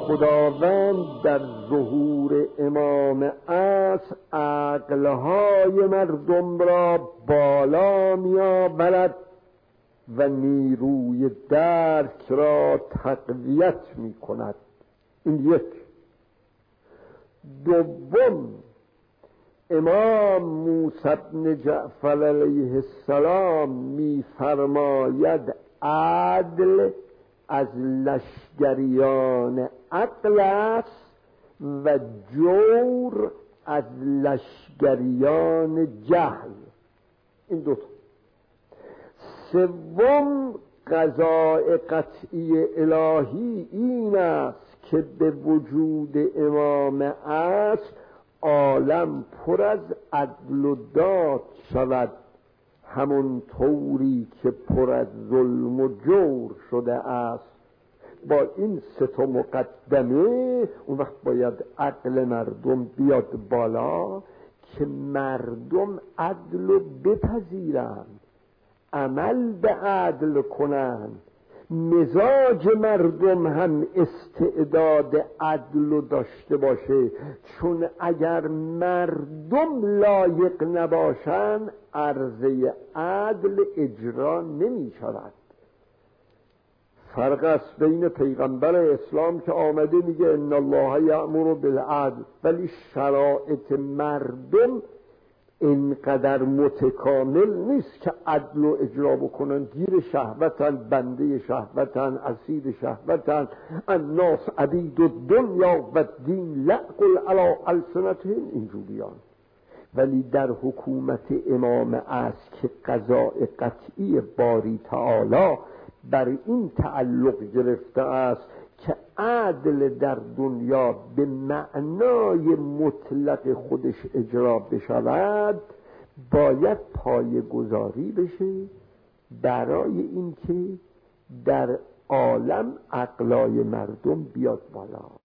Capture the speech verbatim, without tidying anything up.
خداوند در ظهور امام عصر عقلهای مردم را بالا می آورد و نیروی درک را تقویت می کند. این یک. دوم، امام موسی بن جعفر علیه السلام می فرماید عدل از لشگریان عقل است و جور از لشگریان جهل. این دو تا. سوم، قضاء قطعی الهی این است که به وجود امام عصر عالم پر از عدل و داد شود، همون طوری که پر از ظلم و جور شده است. با این سه تا مقدمه اون وقت باید عقل مردم بیاد بالا که مردم عدل رو بپذیرند، عمل به عدل کنند، مزاج مردم هم استعداد عدل رو داشته باشه، چون اگر مردم لایق نباشند عرضه عدل اجرا نمی شود. فرق است بین پیغمبر اسلام که آمده میگه ان الله یأمر بالعدل، ولی شرایط مردم اینقدر متکامل نیست که عدل و اجرا بکنن. گیر شهوتن، بنده شهوتن، اسیر شهوتن. الناس عبید الدنیا و الدین لعقل علی السنتهم، اینجوریان. ولی در حکومت امام عصر که قضاء قطعی باری تعالی بر این تعلق گرفته است که عدل در دنیا به معنای مطلق خودش اجرا بشود، باید پایه‌گذاری بشه برای اینکه در عالم عقلای مردم بیاد بالا.